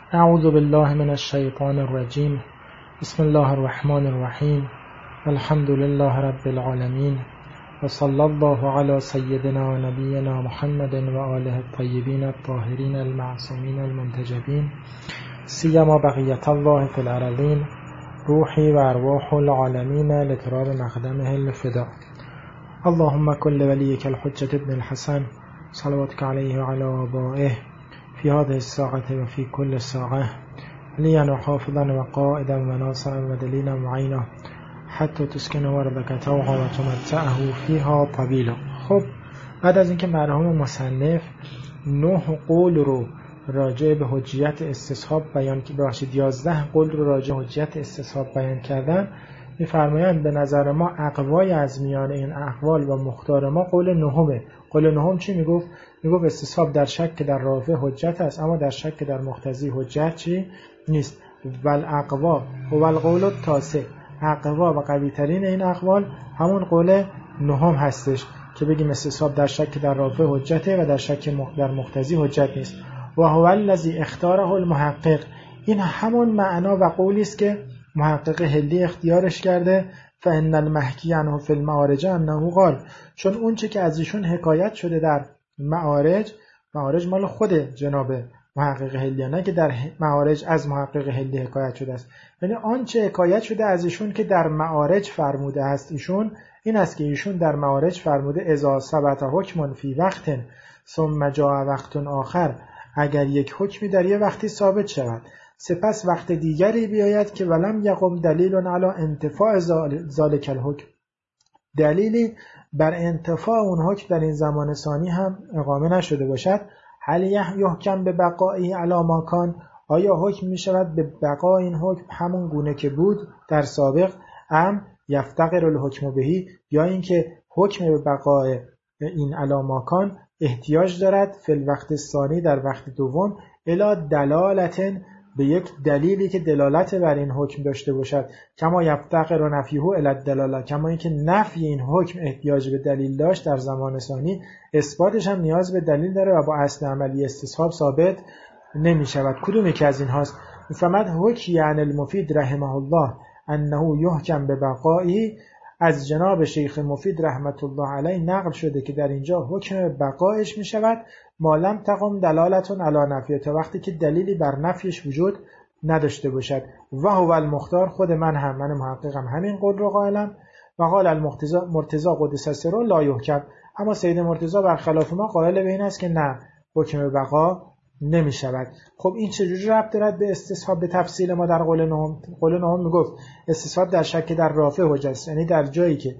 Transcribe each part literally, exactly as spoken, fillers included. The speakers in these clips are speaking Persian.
اعوذ بالله من الشیطان الرجیم. بسم الله الرحمن الرحیم. الحمد لله رب العالمین و صلی الله علی سیدنا و نبینا محمد و آله الطیبین الطاهرین المعصومین المنتجبین سیما بقیت الله فی الارضین روحی و ارواح العالمین لتراب مقدمه الفدا. اللهم كل وليك الحجة ابن الحسن صلواتك عليه وعلى آبائه في هذه الساعة وفي كل ساعة ليا وحافظا وقائدا وناصرا ودليلا معينا حتى تسكن وردك توعا وتمتعه فيها طويلا. خب بعد از اینکه مرحوم مصنف نه قول رو راجع به حجیت استصحاب بیان که بخشید یازده قول رو راجع به حجیت استصحاب بیان کردن، می‌فرمایند به نظر ما اقوای از میان این اقوال و مختار ما قول نهمه. قول نهم چی میگفت؟ میگفت استصحاب در شک در رافع حجت است، اما در شک در مقتضی حجت چی نیست. والاقوا هو القول التاسع، اقوا و قوی ترین این اقوال همون قول نهم هستش که بگیم استصحاب در شک در رافع حجته و در شک در مقتضی حجت نیست. و هو الذی اختاره المحقق، این همون معنا و قولی است که محقق هلی اختیارش کرده. فان المحکی عنه فی المعارج انه قال، چون اون چه که از ایشون حکایت شده در معارج، معارج مال خود جناب محقق هلی، نه که در معارج از محقق هلی حکایت شده است. یعنی آنچه حکایت شده از ایشون که در معارج فرموده است ایشون این است که ایشون در معارج فرموده اذا ثبت حکم فی وقت ثم جاء وقت آخر، اگر یک حکمی در یک وقتی ثابت شود سپس وقت دیگری بیاید که ولم یقم دلیل علی انتفاع ذالک الحکم، دلیلی بر انتفاع اون حکم در این زمان ثانی هم اقامه نشده باشد، هل یحکم به بقایی علی ما کان، آیا حکم می شود به بقای این حکم همون گونه که بود در سابق، ام یفتقر الحکم بهی، یا اینکه حکم به بقای این علی ما کان احتیاج دارد فی الوقت ثانی در وقت دوم الی دلالتن، به یک دلیلی که دلالت بر این حکم داشته باشد، کما یفتقر و نفیه الی الدلاله، کما اینکه نفی این حکم احتیاج به دلیل داشت در زمان ثانی، اثباتش هم نیاز به دلیل داره و با اصل عملی استصحاب ثابت نمی شود. کدوم یکی از این هاست؟ میفهمد حکی عن المفید رحمه الله انه یحکم به بقایی، از جناب شیخ مفید رحمت الله علیه نقل شده که در اینجا حکم بقایش می شود مالم تقم دلالتون علی نفیه، تا وقتی که دلیلی بر نفیش وجود نداشته باشد. و هو المختار، خود من هم من محققم همین قول رو قائلم. و قال المرتضی مرتضی قدس سره لا یحکم، اما سید مرتضی برخلاف ما قائل به این است که نه، حکم بقا نمی شود. خب این چجوری ربط دارد به استصحاب؟ به تفصیل ما در قول نهم، قول نهم میگفت استصحاب در شک در رافع حجت است، یعنی در جایی که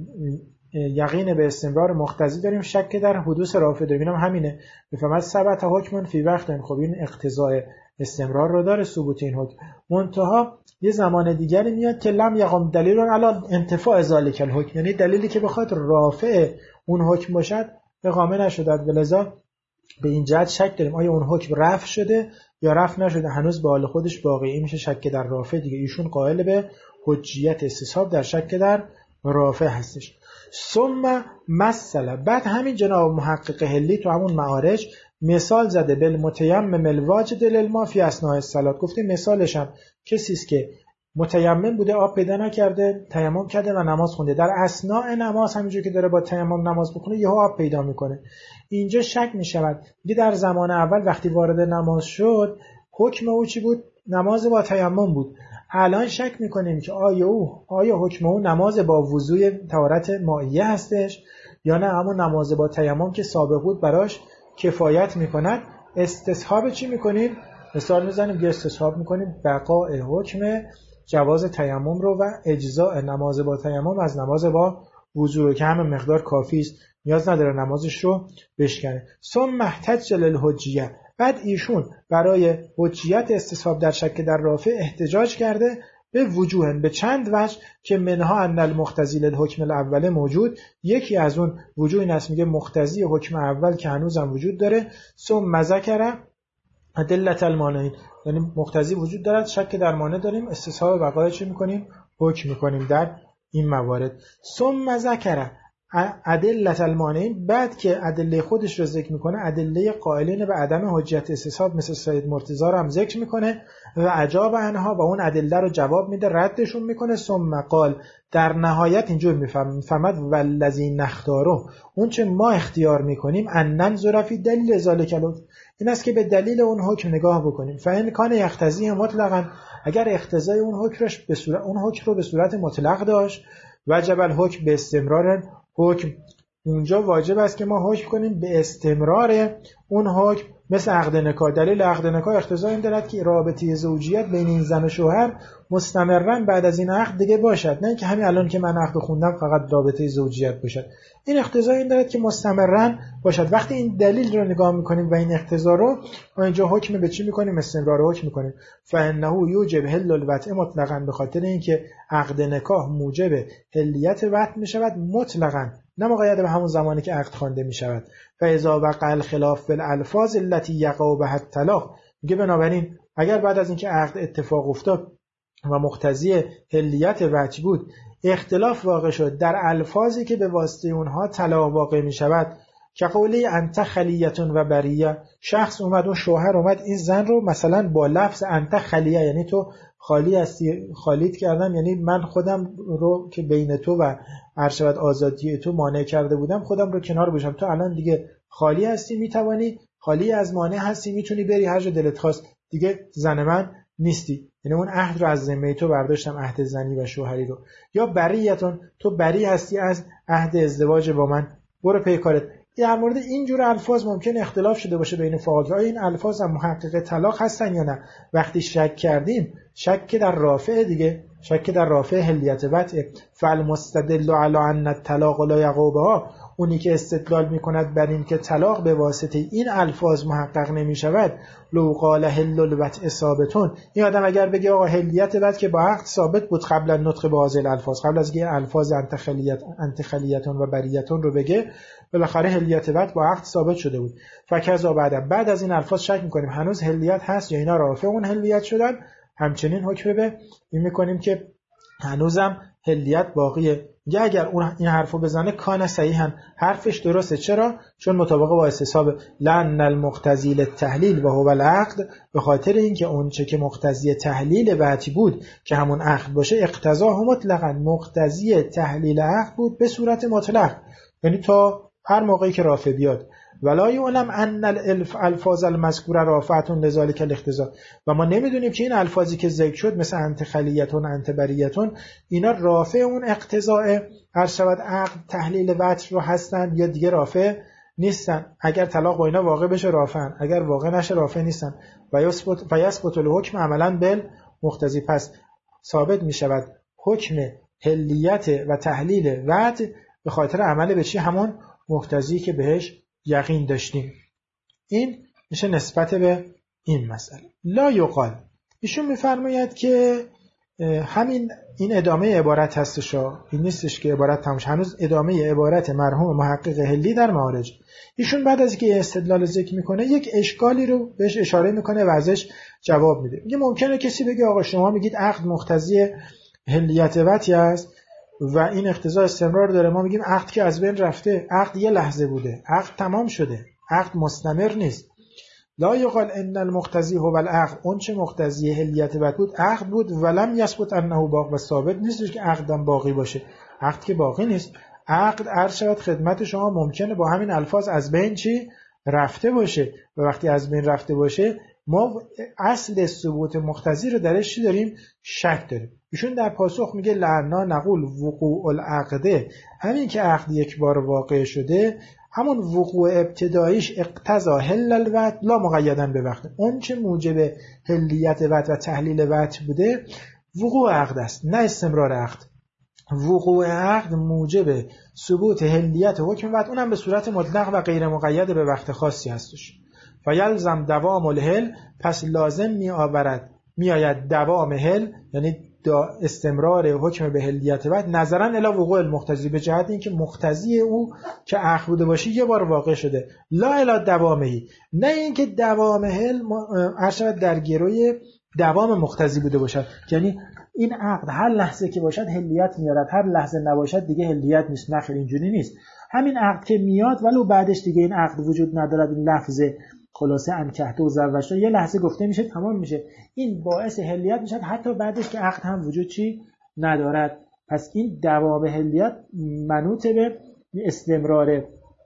یقین به استمرار مقتضی داریم شک در حدوث رافع داریم، همینه. میفهمد ثبت حکم فی وقت، خب این اقتضای استمرار رو داره ثبوت این حکم، منتها یه زمان دیگری میاد که لم یقم دلیل علی انتفاع ذالک الحکم، یعنی دلیلی که بخواد رافع اون حکم باشد اقامه نشده، ولذا به این جهت شک داریم آیا اون حکم رفع شده یا رفع نشده، هنوز به حال خودش باقی. این میشه شک در رافع دیگه. ایشون قائل به حجیت استصحاب در شک در رافع هستش. ثم مثلا، بعد همین جناب محقق هلی تو همون معارج مثال زده بالمتیمم الواجد للماء فی اثناء الصلاه، گفته مثالش هم کسی است که متیمم بوده، آب پیدا نکرده، تیمم کرده و نماز خونده، در اثناء نماز همینجوری که داره با تیمم نماز بخونه یهو آب پیدا میکنه. اینجا شک میشود دیگه در زمان اول وقتی وارد نماز شد حکم او چی بود؟ نماز با تیمم بود. الان شک میکنیم که آیا او آیا حکم او نماز با وضوء طهارت مائیه هستش یا نه همون نماز با تیمم که سابق بود براش کفایت میکند. استصحاب چی میکنیم؟ مثال میزنیم که استصحاب میکنیم بقاء حکم جواز تیمم رو و اجزاء نماز با تیمم از نماز با وضوء که همه مقدار کافی است، نیاز نداره نمازش رو بشکنه. ثم احتج للحجیه، بعد ایشون برای حجیت استصحاب در شک در رافع احتجاج کرده به وجوه، به چند وجه که منها ان المقتضی للحکم الاول موجود، یکی از اون وجوه این است میگه مقتضی حکم اول که هنوزم وجود داره، ثم ذکر ادله المانعین، یعنی مقتضی وجود دارد، شک در مانع داریم، استصحاب بقای چی میکنیم؟ حکم میکنیم در این موارد. ثم ذکر، ادله المانعین، بعد که ادله خودش رو ذکر میکنه ادله قائلین به عدم حجت استصحاب مثل سید مرتضی رو هم ذکر میکنه و اجاب عنها و اون ادله رو جواب میده، ردشون میکنه. ثم قال، در نهایت اینجور میفهمد والذی نختاره، اون چه ما اختیار میکنیم ان ننظر فی دلیل ذلک الحکم، این است که به دلیل اون حکم نگاه بکنیم. فإن کان یقتضی مطلقاً، اگر اقتضای اون حکمش به صورت اون حکم رو به صورت مطلق داشت، وجب الحکم به استمرار حکم، اونجا واجب است که ما حکم کنیم به استمرار اون حکم. مثل عقد نکاح، دلیل عقد نکاح اقتضا این دارد که رابطه زوجیت بین این زن و شوهر مستمرا بعد از این عقد دیگه باشد، نه اینکه همین الان که من عقد خوندم فقط رابطه زوجیت باشد. این اقتضا این دارد که مستمرا باشد. وقتی این دلیل رو نگاه میکنیم و این اقتضا رو، ما اینجا حکم به چی میکنیم؟ استمرار حکم میکنیم. فانه یوجب حل الوطء مطلقاً، به خاطر اینکه عقد نکاح موجب حلیت وطء میشود مطلقاً، نه مقید به همون زمانی که عقد خوانده می شود. فاذا وقع الخلاف فی الالفاظ التي یقع بها الطلاق، میگه بنابراین اگر بعد از اینکه عقد اتفاق افتاد و مقتضی حلیت وجه بود، اختلاف واقع شد در الفاظی که به واسطه اونها طلاق واقع می شود، که قولی انت خلیتون و بریه، شخص اومد، اون شوهر اومد این زن رو مثلا با لفظ انت خلیه، یعنی تو خالی هستی، خالیت کردم، یعنی من خودم رو که بین تو و عرشبت آزادی تو مانع کرده بودم خودم رو کنار بشم، تو الان دیگه خالی هستی، میتوانی خالی از مانع هستی، میتونی بری هر جا دلت خواست، دیگه زن من نیستی، یعنی اون عهد رو از ذمه تو برداشتم، عهد زنی و شوهری رو. یا بریتون، تو بری هستی از عهد ازدواج با من، برو پی کارت. در مورد این جور الفاظ ممکن اختلاف شده باشه بین فقها، آیا این الفاظ هم محقق طلاق هستن یا نه. وقتی شک کردیم، شک در رافع دیگه، شک در رافع حلیت وطء. فالمستدل علی ان الطلاق لا یقع بها، اونی که استدلال میکند بر این که طلاق به واسطه این الفاظ محقق نمی شود، لو قال حل الوطء ثابتون، این آدم اگر بگه آقا حلیت وطء که با عقد ثابت بود قبل از نطق به هذه الالفاظ، قبل از اینکه الفاظ انت خلیت انت خلیتون و بریتون رو بگه، بالاخره حلیت وطء با عقد ثابت شده بود. فکذا بعد بعد از این الفاظ شک میکنیم هنوز حلیت هست یا اینا رافع اون حلیت شدن، همچنین حکم به این میکنیم که هنوزم حلیت باقیه. یا اگر اون این حرفو بزنه کان صحیحا، حرفش درسته. چرا؟ چون مطابق با استصحاب لأن المقتضی للتحلیل و هو العقد، به خاطر اینکه اون چه که مقتضی تحلیل وطء بود که همون عقد باشه، اقتضاه مطلقاً مقتضی تحلیل عقد بود به صورت مطلق، یعنی تا هر موقعی که رافع بیاد. ولا یعلم ان الالفاظ المذکوره رافعه لذلك الاقتضاء، و ما نمیدونیم که این الفاظی که ذکر شد مثل انت خلیتون انت بریتون اینا رافع اون اقتضاء هر شود عقد تحلیل وطء رو هستن یا دیگه رافع نیستن. اگر طلاق با اینا واقع بشه رافعن، اگر واقع نشه رافع نیستن. و یثبت و یثبت الحکم عملا بالمقتضی، پس ثابت می شود حکم حلیت و تحلیل وطء به خاطر عمل به چی؟ همون مقتضی که بهش یقین داشتیم. این میشه نسبت به این مسئله. لا یقال، ایشون میفرماید که همین این ادامه عبارت هستش، این نیستش که عبارت تموم شه، هنوز ادامه عبارت مرحوم محقق حلی در معارج. ایشون بعد از اینکه استدلال ذکر میکنه یک اشکالی رو بهش اشاره میکنه و ازش جواب میده. میگه ممکنه کسی بگه آقا شما میگید عقد مقتضی حلیت وطء است و این اقتضا استمرار داره، ما میگیم عقد که از بین رفته، عقد یه لحظه بوده، عقد تمام شده، عقد مستمر نیست. لا یقال ان المقتضی هو العقد، اون چه مقتضی حلیت وطء بود عقد بود، ولم یثبت انه باق، و ثابت نیست که عقدم باقی باشه. عقد که باقی نیست. عقد عرض شود خدمت شما ممکنه با همین الفاظ از بین چی رفته باشه، و وقتی از بین رفته باشه ما اصل ثبوت مقتضی رو درش چی داریم؟ شک داریم. ایشون در پاسخ میگه لعنا نقول وقوع العقده، همین که عقد یک بار واقع شده همون وقوع ابتداییش اقتضا حل الوطء لا مقیدن به وقت، اون چه موجب حلیت وطء و تحلیل وطء بوده وقوع عقد است، نه استمرار عقد. وقوع عقد موجب ثبوت حلیت حکم وطء، اونم به صورت مطلق و غیر مقید به وقت خاصی هستش. فیلزم دوام الحل، پس لازم می آورد می آید دوام حل، یعنی استمرار حکم به حلیت وطء نظرا الی وقوع المقتضی، به جهت اینکه مقتضی او که عقد بوده باشه یه بار واقع شده، لا الی دوامه، نه اینکه دوام حل عرض در گروی دوام مقتضی بوده باشد، یعنی این عقد هر لحظه که باشد حلیت میارد، هر لحظه نباشد دیگه حلیت نیست. نه خیر، اینجوری نیست. همین عقد که میاد ولو بعدش دیگه این عقد وجود ندارد، این لفظ خلاصه انکحته و زوجته یه لحظه گفته میشه تمام میشه، این باعث حلیت میشه حتی بعدش که عقد هم وجود چی ندارد. پس این دوام حلیت منوط به استمرار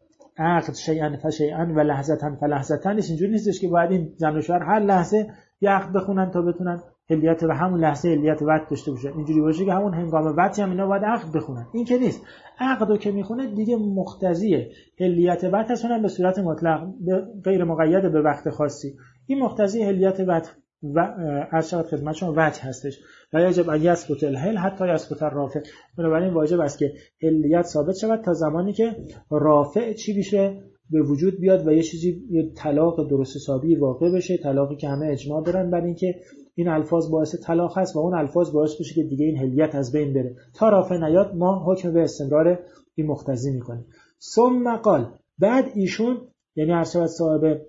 عقد شیئا فشیئا و لحظتا فلحظتا نیست. اینجوری نیستش که باید این زن و شوهر هر لحظه یه عقد بخونن تا بتونن حلیت و همون لحظه حلیت وقت داشته باشه. اینجوری باشه که همون هنگام وقت هم اینا باید عقد بخونن. این که نیست. عقدو که میخونه دیگه مقتضی حلیت وقت هست، اونم به صورت مطلق غیر مقید به وقت خاصی. این مقتضی حلیت وقت و ارشاد خدمت شما وجه هستش. و یجب ان یثبت الحل حتی یثبت الرافع. بنابراین واجب است که حلیت ثابت شود تا زمانی که رافع چی بشه به وجود بیاد و یه چیزی یه طلاق درست حسابی واقع بشه، طلاقی که همه اجماع دارن بر این که این الفاظ باعث طلاق هست و اون الفاظ باعث بشه که دیگه این حلیت از بین بره. تا رافع نیاد ما حکم به استمرار این مقتضی میکنیم. ثم قال، بعد ایشون یعنی ارشد صاحب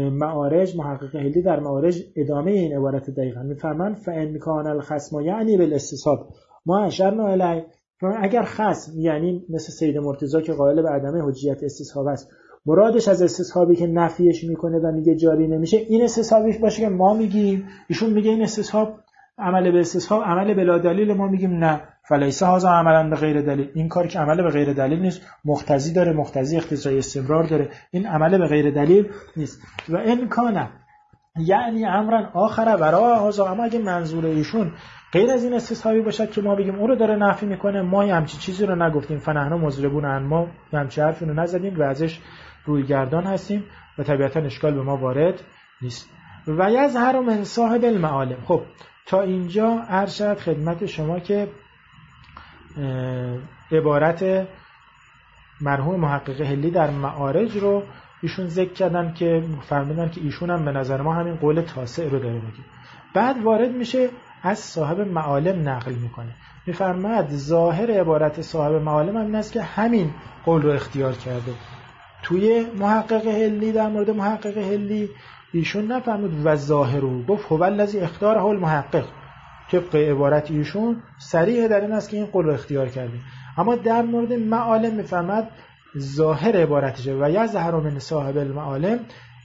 معارج محقق حلی در معارج ادامه این عبارت دقیقاً میفرمایند فان کان الخصم یعنی بالاستصحاب ما اشرنا الیه. اگر خصم یعنی مثل سید مرتضی که قائل به عدم حجیت استصحاب است، مرادش از استصحابی که نفیش میکنه و میگه جاری نمیشه این استصحابیش باشه که ما میگیم، ایشون میگه این استصحاب عمل به استصحاب عمل بلا دلیل، ما میگیم نه فلیس هذا عملا به غیر دلیل. این کاری که عمل به غیر دلیل نیست، مقتضی داره، مقتضی اقتضای استمرار داره، این عمل به غیر دلیل نیست. و ان کان یعنی امرا آخر برای هذا، اما اگه منظور ایشون غیر از این استصحابی باشد که ما بگیم اون رو داره نفی میکنه، ما همچین چیزی رو نگفتیم، فنحنا مضربون عن، ما همچین حرفی رو نزدیم و ازش روی گردان هستیم و طبیعتا اشکال به ما وارد نیست. و یظهر من صاحب المعالم. خب تا اینجا ارشد خدمت شما که عبارت مرحوم محقق حلی در معارج رو ایشون ذکر کردن که فرمودن که ایشون هم به نظر ما همین قول تاسع رو داره میگه. بعد وارد میشه از صاحب معالم نقل میکنه، میفرماید ظاهر عبارت صاحب معالم هم این است که همین قول رو اختیار کرده. توی محقق حلی در مورد محقق حلی ایشون نفرمود و ظاهرو، گفت هو الذی اختاره المحقق. طبق عبارت ایشون صریح در این است که این قول رو اختیار کرده. اما در مورد معالم میفرماد ظاهر عبارتشه و یظهر من صاحب المعالم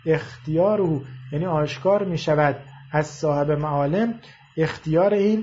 اختیاره، یعنی آشکار میشود از صاحب معالم اختیار این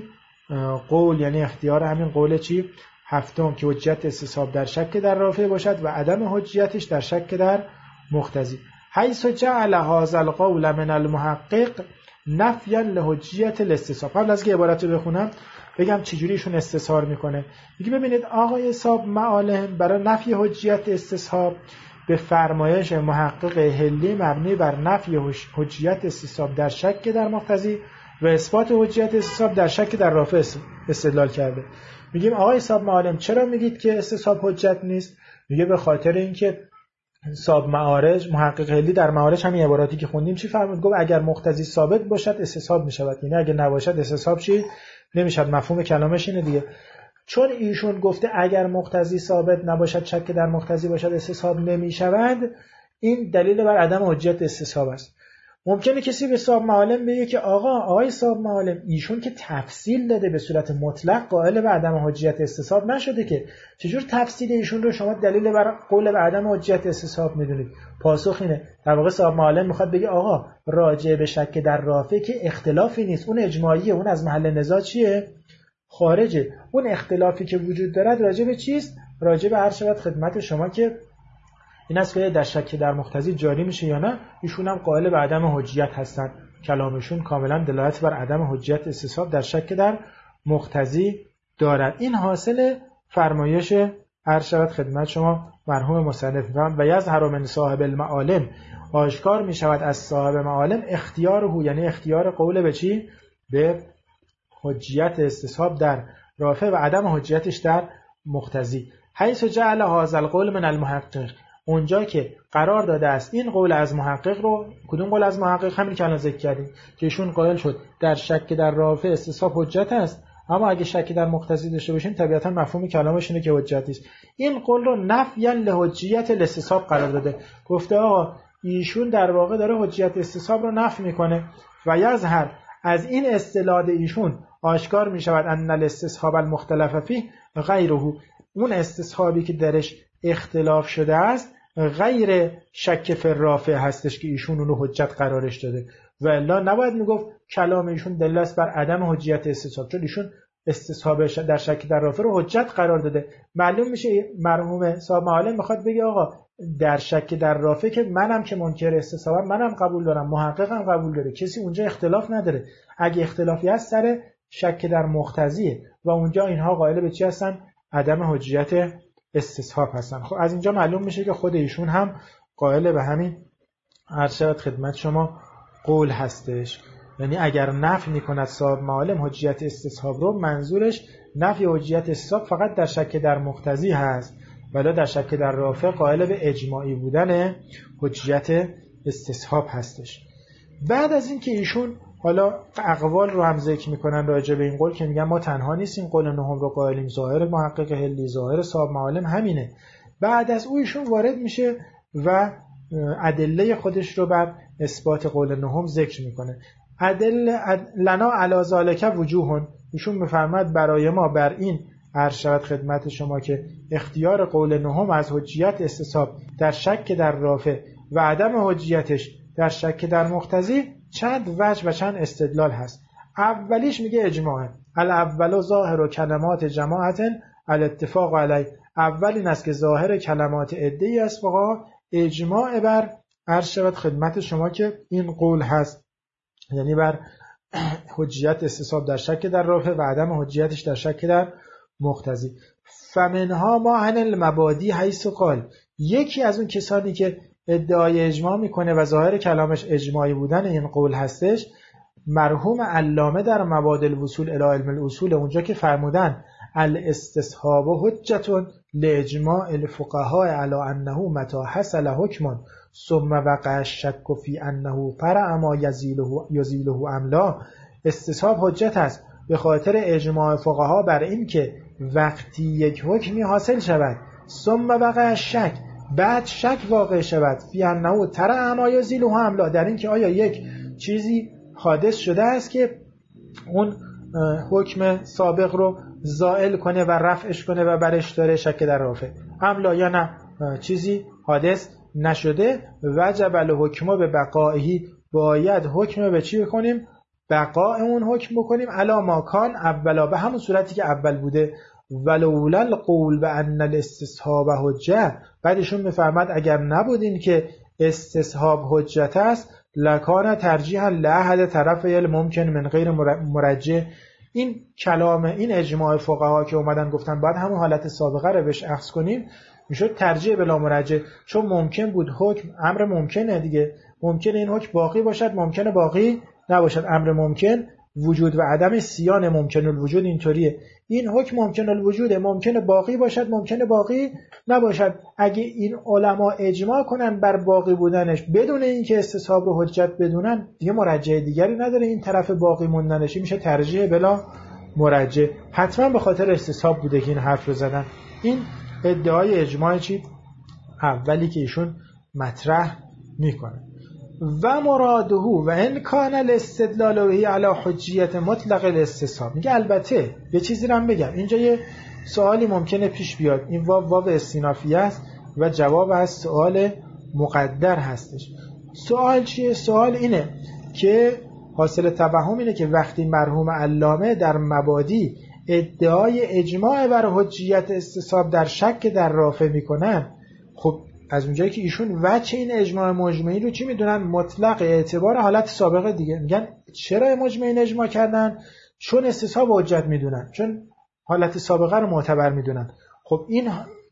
قول، یعنی اختیار همین قول چی؟ هفتم که حجیت استصحاب در شک در رافع باشد و عدم حجیتش در شک در مقتضی. حیث جعل هذا القول من المحقق نفیا لحجیت الاستصحاب. قبل از که عبارت رو بخونم بگم چجوری ایشون استظهار میکنه. میگه ببینید آقای صاحب معالم برای نفی حجیت استصحاب به فرمایش محقق حلی مبنی بر نفی حجیت استصحاب در شک در مقتضی و اثبات حجیت استصحاب در شک در رافع استدلال کرده. میگیم آقای صاحب معالم چرا میگید که استصحاب حجت نیست؟ میگه به خاطر اینکه صاحب معارج محقق حلی در معارج همین عباراتی که خوندیم چی فرمود؟ گفت اگر مقتضی ثابت باشد استصحاب میشود، یعنی اگر نباشد استصحاب چی نمیشد. مفهوم کلامش اینه دیگه. چون ایشون گفته اگر مقتضی ثابت نباشد شک در مقتضی باشد استصحاب نمیشود، این دلیل بر عدم حجت استصحاب است. ممکنه کسی به صاحب معالم بگه که آقا آقای صاحب معالم ایشون که تفصیل داده به صورت مطلق قائل به عدم حجت استصحاب نشده که، چجور تفصیل ایشون رو شما دلیل بر قول به عدم حجت استصحاب میدونید؟ پاسخ اینه در واقع صاحب معالم میخواد بگه آقا راجع به شک در رافع که اختلافی نیست، اون اجماعیه، اون از محل نزاع چیه؟ خارجه. اون اختلافی که وجود دارد راجع به چیست؟ راجع به هر شود خدمت شما که این است که در شک در مقتضی جاری میشه یا نه. ایشون هم قائل به عدم حجیت هستن، کلامشون کاملا دلالت بر عدم حجیت استصحاب در شک در مقتضی دارد. این حاصل فرمایش هر شود خدمت شما مرحوم مصنف و یظهر من صاحب المعالم، آشکار میشود از صاحب معالم اختیاره، یعنی اختیار قول به چی؟ به حجیت استصحاب در رافع و عدم حجیتش در مقتضی. حیث جعل هذا القول من المحقق، اونجا که قرار داده است این قول از محقق رو. کدوم قول از محقق؟ همین که الان ذکر کردیم که ایشون قائل شد در شک در رافع استصحاب حجت است، اما اگه شک در مقتضی داشته باشیم طبیعتا مفهوم کلامش اینه که حجت است. این قول رو نفیا لحجیت الاستصحاب قرار داده. گفته آقا ایشون در واقع داره حجیت استصحاب رو نفی میکنه و یظهر از این استدلال ایشون آشکار می شود ان الاستصحاب المختلف فیه غیره، اون استصحابی که درش اختلاف شده است غیر شک فی الرافع هستش که ایشون اونو حجت قرارش داده، و الا نباید میگفت کلام ایشون دلیل است بر عدم حجیت استصحاب، چون ایشون استصحاب در شک در رافع رو حجت قرار داده. معلوم میشه مرحوم صاحب معالم میخواد بگه آقا در شک در رافع که منم که منکر استصحابم منم قبول دارم، محققم قبول داره، کسی اونجا اختلاف نداره. اگه اختلافی هست سر شک در مقتضیه و اونجا اینها قائل به چی هستن؟ عدم حجیت استصحاب هستن. خب از اینجا معلوم میشه که خود ایشون هم قائل به همین عرض شود خدمت شما قول هستش. یعنی اگر نفی میکند صاحب معالم حجیت استصحاب رو، منظورش نفی حجیت استصحاب فقط در شک در مقتضی هست، ولی در شک در رافع قائل به اجماعی بودن حجیت استصحاب هستش. بعد از این که ایشون حالا اقوال رو هم ذکر میکنن راجع به این قول که میگن ما تنها نیستیم، قول نهم رو قائلیم، ظاهر محقق حلی، ظاهر صاحب معالم همینه. بعد از او ایشون وارد میشه و ادله خودش رو بر اثبات قول نهم ذکر میکنه. ادله لنا علی ذالک وجوه، ایشون میفرماد برای ما بر این عرض شود خدمت شما که اختیار قول نهم از حجیت استصحاب در شک در رافع و عدم حجیتش در شک در مقتضی چند وجه و چند استدلال هست. اولیش میگه اجماع، الاول ظاهر و کلمات جماعت الاتفاق علی، اول این است که ظاهر کلمات عده‌ای است فقها اجماع بر عرض شود خدمت شما که این قول هست، یعنی بر حجیت استصحاب در شک در رافع و عدم حجیتش در شک در مقتضی. فمنها ما عن المبادی حیث قال، یکی از اون کسانی که ادعای اجماع میکنه و ظاهر کلامش اجماعی بودن این قول هستش مرحوم علامه در مبادی الوصول الی علم الاصول، اونجا که فرمودن الاستصحاب حجة لاجماع الفقهاء علی انه متى حصل حکم ثم وقع الشک فی انه فرع ما یزیله یزیله ام لا، استصحاب حجت است به خاطر اجماع فقها بر این که وقتی یک حکمی حاصل شود ثم وقع الشک، بعد شک واقع شود فی انه ترع ما یزیله ام لا، در این که آیا یک چیزی حادث شده است که اون حکم سابق رو زائل کنه و رفعش کنه و برش داره شک در رافع، ام لا یا نه چیزی حادث نشده، وجب الحکم به بقائه، باید حکم به چی بکنیم؟ بقاء اون حکم بکنیم علا ما کان اولا، به همون صورتی که اول بوده. ولولا القول بان الاستصحاب حجه، بعدشون میفرماد اگر نبودین که استصحاب حجت است لکان ترجیحا لاحد طرفی الممکن من غیر مرجح، این کلام این اجماع فقها که اومدن گفتن باید همون حالت سابقه رو بهش اخذ کنیم، میشد ترجیح بلا مرجح، چون ممکن بود حکم، امر ممکنه دیگه، ممکنه این حکم باقی باشد ممکنه باقی نباشد، امر ممکن وجود و عدم سیان ممکن الوجود اینطوریه، این حکم ممکن الوجوده، ممکنه باقی باشد ممکنه باقی نباشد. اگه این علما اجماع کنن بر باقی بودنش بدون اینکه استصحاب رو حجت بدونن، دیگه مرجح دیگری نداره این طرف باقی موندنش، میشه ترجیح بلا مرجح. حتما به خاطر استصحاب بوده که این حرف رو زدن. این ادعای اجماع چی؟ اولی که ایشون مطرح میکنه. و مراده و ان کان الاستدلال به علی حجیت مطلق الاستصحاب، میگه البته یه چیزی رو هم بگم، اینجا یه سوالی ممکنه پیش بیاد، این واو واو استینافیه است و جواب از سوال مقدر هستش. سوال چیه؟ سوال اینه که حاصل توهم اینه که وقتی مرحوم علامه در مبادی ادعای اجماع بر حجیت استصحاب در شک در رافع میکنن، خب از اونجایی که ایشون وجه این اجماع مجمعی رو چی میدونن؟ مطلق اعتبار حالت سابقه دیگه. میگن چرا مجمعین اجماع کردن؟ چون استصحاب حجت میدونن، چون حالت سابقه رو معتبر میدونن. خب این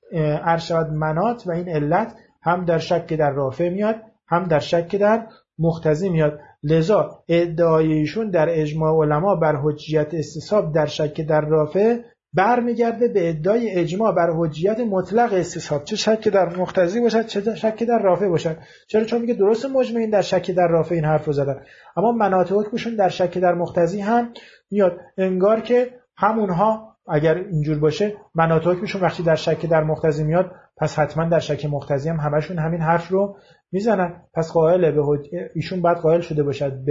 ارشاد منات و این علت هم در شک در رافع میاد هم در شک در مقتضی میاد، لذا ادعای ایشون در اجماع علما بر حجیت استصحاب در شک در رافع برمیگرده به ادعای اجماع بر حجیت مطلق استصحاب، چه شک در مقتضی باشد چه شک در رافع باشد. چرا؟ چون میگه درست مجمعین در شک در رافع این حرف رو زدن، اما مناط حکمشون در شک در مقتضی هم میاد، انگار که همونها اگر اینجور باشه مناط حکمشون وقتی در شک در مقتضی میاد پس حتما در شک مقتضی هم همشون همین حرف رو میزنن. پس قائل به حج... ایشون بعد قائل شده باشد به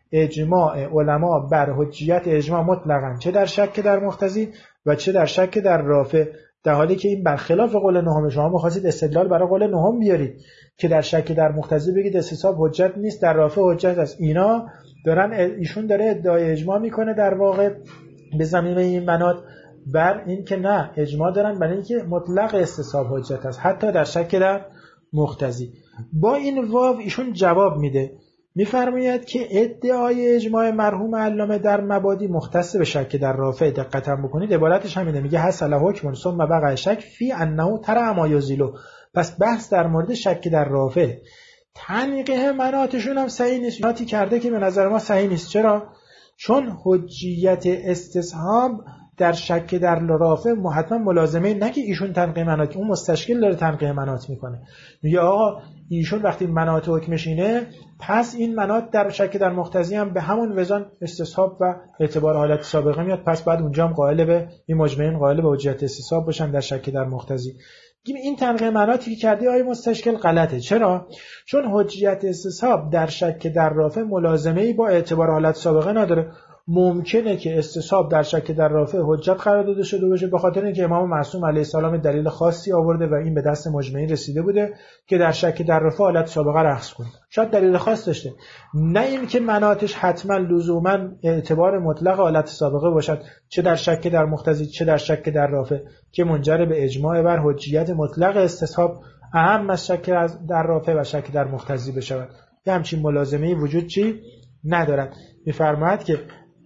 اجماع علما بر حجیت اجماع مطلقاً، چه در شک در مقتضی و چه در شک در رافع، در حالی که این برخلاف قول نهم. شما می‌خواستید استدلال برای قول نهم بیارید که در شک در مقتضی بگید استصحاب حجت نیست، در رافع حجت است. اینا دارن، ایشون داره ادعای اجماع میکنه در واقع به زمینه این مناط، بر این که نه، اجماع دارن برای اینکه مطلق استصحاب حجت است حتی در شک در مقتضی. با این واو ایشون جواب میده، میفرماید که ادعای اجماع مرحوم علامه در مبادی مختص به شک در رافع. دقت بکنید عبارتش همینه، میگه حصل حکم ثم وقع شک فی انه ترى ما یزیلو. پس بحث در مورد شک در رافع. تنقیح مناطشون هم صحیح نیست، مناطی کرده که به نظر ما صحیح نیست. چرا؟ چون حجیت استصحاب در شک در رافع حتما ملازمه، نه که ایشون تنقیح مناط، اون مستشکل داره تنقیح مناط میکنه. میگه آقا ایشون وقتی مناط حکمش اینه، پس این مناط در شک در مقتضی هم به همون وزن استصحاب و اعتبار حالت سابقه میاد، پس بعد اونجا هم قائل به این مجمعین قائل به حجیت استصحاب باشن در شک در مقتضی. این تنقیح مناطی که کردی آیه مستشکل غلطه. چرا؟ چون حجیت استصحاب در شک در رافع ملازمه‌ای با اعتبار حالت سابقه نداره. ممکنه که استصحاب در شک در رافع حجت قرار داده شده باشه به خاطر اینکه امام معصوم علیه السلام دلیل خاصی آورده و این به دست مجمعین رسیده بوده که در شک در رافع حالت سابقه رخص کنه. شاید دلیل خاص داشته، نه این که مناطش حتما لزوما اعتبار مطلق حالت سابقه باشد، چه در شک در مقتضی چه در شک در رافع، که منجر به اجماع بر حجیت مطلق استصحاب اهم از شک در رافع و شک در مقتضی بشود. یه همچین ملازمه‌ای وجود چی ندارد. می‌فرماید که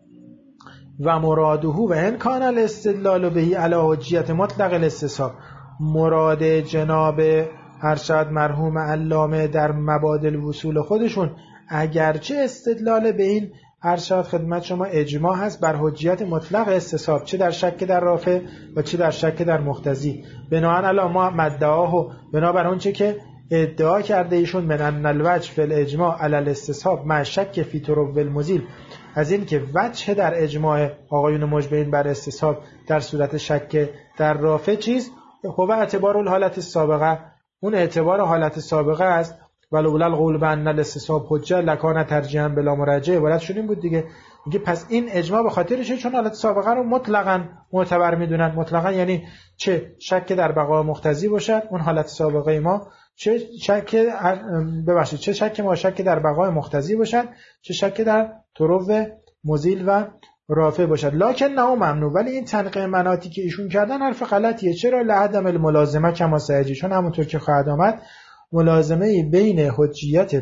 و مراده و ان کان الاستدلال به علی حجیت مطلق الاستصحاب، مراد جناب ارشد مرحوم علامه در مبادل وصول خودشون اگرچه استدلال به این ارشد خدمت شما اجماع هست بر حجیت مطلق استصحاب، چه در شک در رافع و چه در شک در مقتضی، بناهن علی ما مدعاه و بنابر اون چه که ادعا کرده ایشون من ان الوجه فی الاجماع علی الاستصحاب مع شک فی طرق المزیل، از این که وجه در اجماع آقایون مجمعین بر استصحاب در صورت شک در رافع چیز هو اعتبار الحالت السابقه، اون اعتبار حالت سابقه است. ولولا القول بان الاستصحاب حجه لکان ترجیحا بلا مراجعه، عبارت شدیم بود دیگه. میگه پس این اجماع به خاطرشه چون حالت سابقه رو مطلقاً معتبر میدونن. مطلقاً یعنی چه شک در بقا مقتضی باشد اون حالت سابقه ما، چه شک ببخشید چه شک ما شک در بقای مقتضی باشد، چه شک در طرق مزیل و رافع باشد. لکن نه ممنوع، ولی این تنقیح مناطی که ایشون کردن حرف غلطیه. چرا؟ لعدم الملازمه کما سیجی، چون همونطور که خواهد آمد ملازمه بین حجیت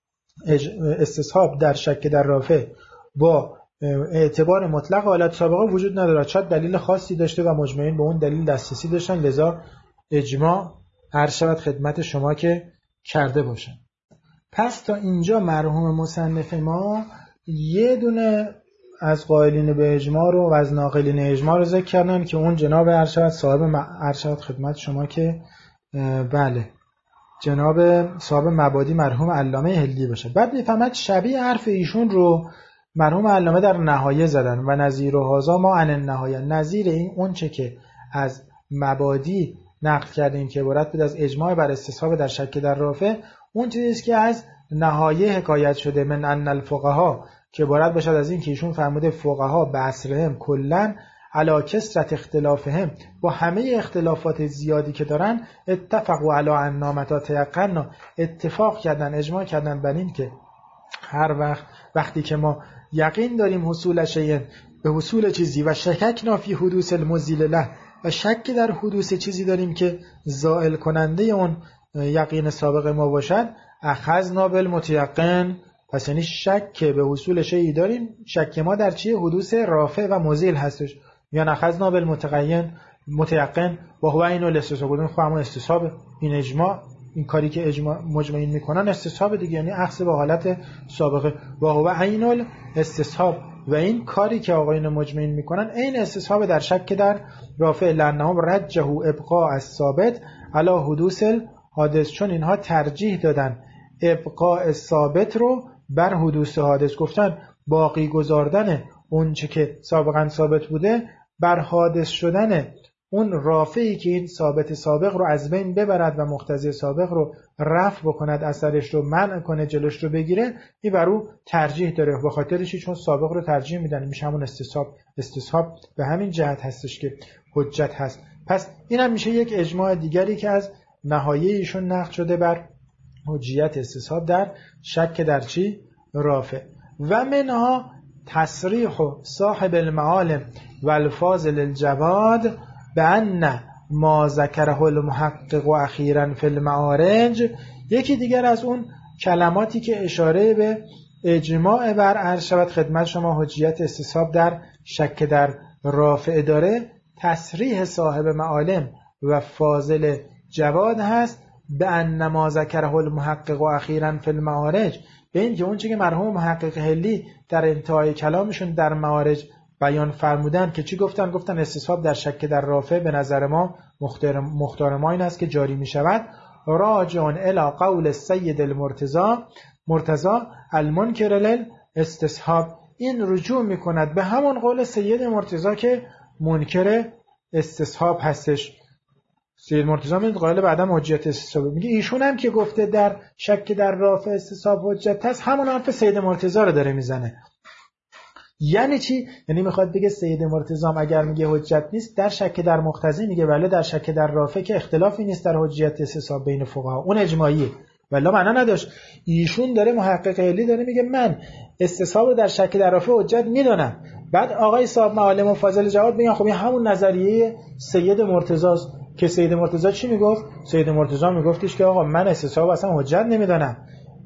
استصحاب در شک در رافع با اعتبار مطلق حالت سابقه وجود نداره. شاید دلیل خاصی داشته و مجمعین به اون دلیل دسترسی داشتن، لذا اجماع هر شود خدمت شما که کرده باشن. پس تا اینجا مرحوم مصنف ما یه دونه از قائلین به اجماع رو و از ناقلین اجماع رو ذکر کردن که اون جناب هر شود صاحب هر شود خدمت شما که بله جناب صاحب مبادی مرحوم علامه هلی باشه. بعد میفهمد شبیه حرف ایشون رو مرحوم علامه در نهایه زدن و نظیر و هازا ما عن النهایه، نظیر این اون چه که از مبادی نقل کردیم که عبارت بود از اجماع بر استصحاب در شک در رافع، اون چیزی که از نهایه حکایت شده من ان الفقها، که عبارت باشد از این که ایشون فرموده فقها بعصرهم کلا علی کثرت اختلافهم، با همه اختلافات زیادی که دارن اتفقوا علی ان متى تیقنا، اتفاق کردن اجماع کردن بر این که هر وقت وقتی که ما یقین داریم حصول شیء به حصول چیزی و شککنا فی حدوث المزیل له، و شک در حدوث چیزی داریم که زائل کننده اون یقین سابق ما باشد، اخذنا بالمتیقن، پس یعنی شک به حصول شیئی داریم، شک ما در چیه؟ حدوث رافع و مزیل هستش. یا اخذنا بالمتقین متیقن و هو عین الاستصحاب، بودن خو همون استصحاب. این اجماع، این کاری که اجماع مجمعین میکنن استصحاب دیگه، یعنی اخذ به حالت سابقه و هو عین الاستصحاب، و این کاری که آقایون مجمعین میکنن عین استصحاب در شک در رافع، لانهم رجحوا ابقاء الثابت علی حدوث الحادث، چون اینها ترجیح دادن ابقاء ثابت رو بر حدوث حادث، گفتن باقی گذاردن اون چه که سابقا ثابت بوده بر حادث شدن اون رافعی که این ثابت سابق رو از بین ببرد و مقتضی سابق رو رفع بکند، اثرش رو منع کنه، جلوش رو بگیره، این بر او ترجیح داره. به خاطر چی؟ چون سابق رو ترجیح میدن. میشه همون استصحاب. استصحاب به همین جهت هستش که حجت هست. پس این هم میشه یک اجماع دیگری که از نهایه ایشون نقل شده بر حجیت استصحاب در شک در چی؟ رافع. و منها تصریح صاحب المعالم و الفاضل الجواد بأن ما ذکره المحقق و اخیرا فی المعارج. یکی دیگر از اون کلماتی که اشاره به اجماع بر عرض شود خدمت شما حجیت استصحاب در شک در رافع داره، تصریح صاحب معالم و فاضل جواد هست بأن ما ذکره المحقق و اخیرا فی المعارج، به این که اون چیزی که مرحوم محقق حلی در انتهای کلامشون در معارج بیان فرمودن که چی گفتن؟ گفتن استصحاب در شک در رافع به نظر ما مختار, مختار ما این است که جاری می شود راجعون الی قول السید المرتضی مرتضی المنکر للاستصحاب. این رجوع می کند به همون قول سید مرتضی که منکر استصحاب هستش. سید مرتضی میگه قائل بعدم حجیت استصحاب، میگه ایشون هم که گفته در شک در رافع استصحاب حجت هست، همون حرف سید مرتضی رو داره میزنه. یعنی چی؟ یعنی میخواد بگه سید مرتضی اگر میگه حجت نیست در شک در مقتضی میگه بله در شک در رافع که اختلافی نیست در حجیت استصحاب بین فقها، اون اجماعیه، ولی معنا نداشت. ایشون داره محقق علی داره میگه من استصحاب رو در شک در رافع حجت میدونم. بعد آقای صاحب معالم و فاضل جواد میگن خب این همون نظریه سید مرتضی است که سید مرتضی چی میگفت؟ سید مرتضی میگفتش که آقا من استصحاب اصلا حجت نمیدونم.